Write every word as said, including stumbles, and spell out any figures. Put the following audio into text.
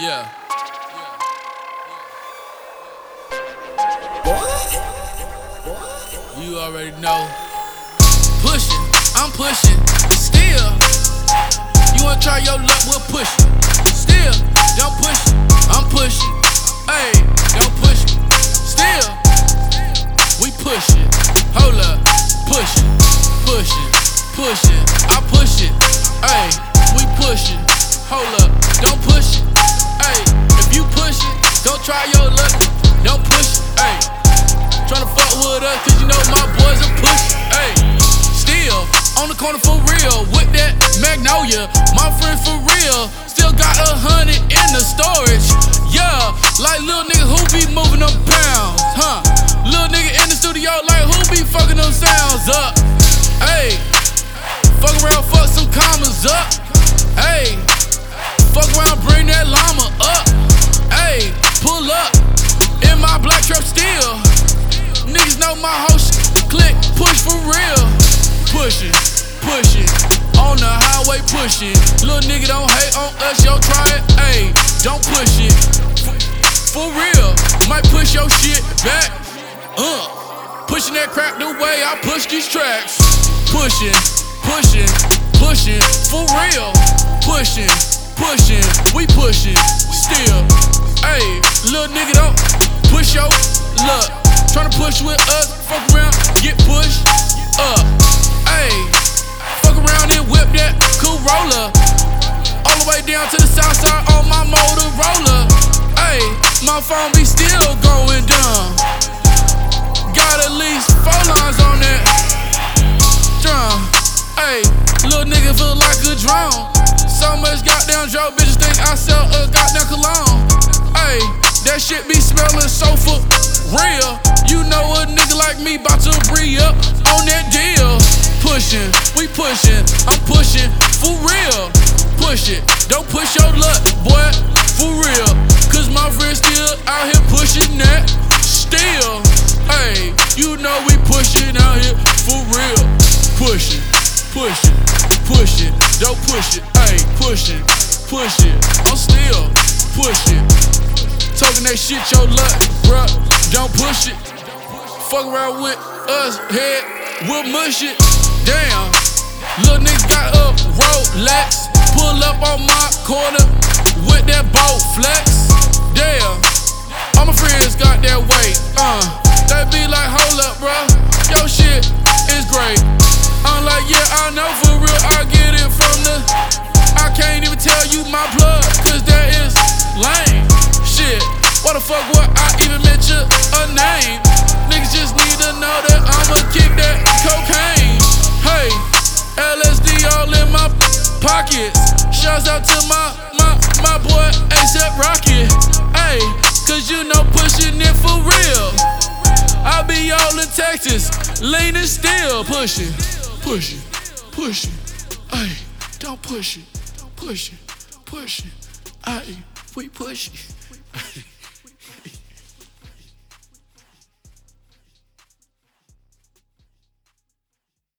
Yeah. You already know. Pushing, I'm pushing. Still, you wanna try your luck? We'll push it. Still, don't push it. I'm pushing. Hey, don't push it. Still, we push it. Hold up, push it, push it, push it. I push it. Hey, we push it. Hold up, don't push it. Hey, if you push it, don't try your luck. Don't push it. Hey, tryna fuck with us, cause you know my boys are pushing. Hey, still on the corner for real with that Magnolia. My friend for real, still got a hundred in the storage. Yeah, like little nigga who be moving them pounds, huh? Little nigga in the studio, like who be fucking them sounds up? Hey, fuck around, fuck some commas up. Hey, fuck around, bring that llama up. Hey, pull up in my black truck still. Niggas know my whole shit. Click, push for real. Pushing, pushing, on the highway pushing. Little nigga don't hate on us, yo try it. Ayy, don't push it. F for real, might push your shit back. Uh, pushing that crack the way I push these tracks. Pushing, pushing, pushing, for real. Pushing, pushing, we pushing, still. Ayy, little nigga don't push your luck. Tryna push with us, fuck around, get pushed up. Ayy, fuck around and whip that Corolla. All the way down to the south side on my Motorola. Ayy, my phone be still going dumb. Got at least four lines on that drum. Ayy, little nigga feel like a drone. So much goddamn Joe, bitches think I sell a goddamn cologne. Ayy, that shit be smelling so for real. You know a nigga like me bout to re-up on that deal. Pushing, we pushing, I'm pushing for real. Push it, don't push your luck, boy, for real. Cause my friends still out here pushing that. Still, hey, you know we pushing out here for real. Pushing, pushing, pushing, don't push it, hey, pushing, push it, I'm still pushing. Talking that shit, your luck, bruh, don't push it. Fuck around with us, head, we'll mush it. Damn, little nigga got a Rolex. Pull up on my corner with that boat flex. Damn, all my friends got that weight. Uh, they be like, hold up, bruh, your shit is great. I'm like, yeah, I know for real, I get it from the. I can't even tell you my plug, cause that is lame. Shit, what the fuck would I even mention a name? Niggas just need to know that I'ma kick that cocaine. Hey, L S D all in my pockets. Shouts out to my, my, my boy A$AP Rocky. Hey, cause you know pushing it for real. I be all in Texas, leaning still. Pushing, pushing, pushing. Hey, don't push it, push it, push it. Hey, we push it.